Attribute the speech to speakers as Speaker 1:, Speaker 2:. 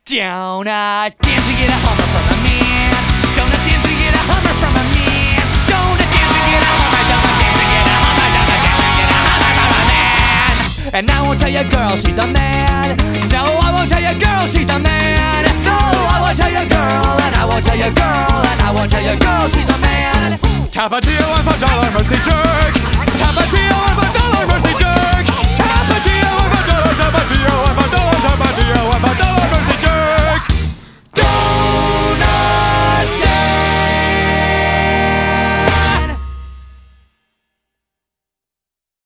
Speaker 1: Donut dance to get a Hummer from a man. Donut dance to get a Hummer from a man. Donut dance to get a Hummer. Donut dance to get a Hummer. Donut dance to get a Hummer from a man. And I won't tell your girl she's a man. No, I won't tell your girl she's a man. No, I won't tell your girl, and I won't tell your girl, and I won't tell your girl she's a man. Tap a deal $1 $5 mostly jerk. Tap a deal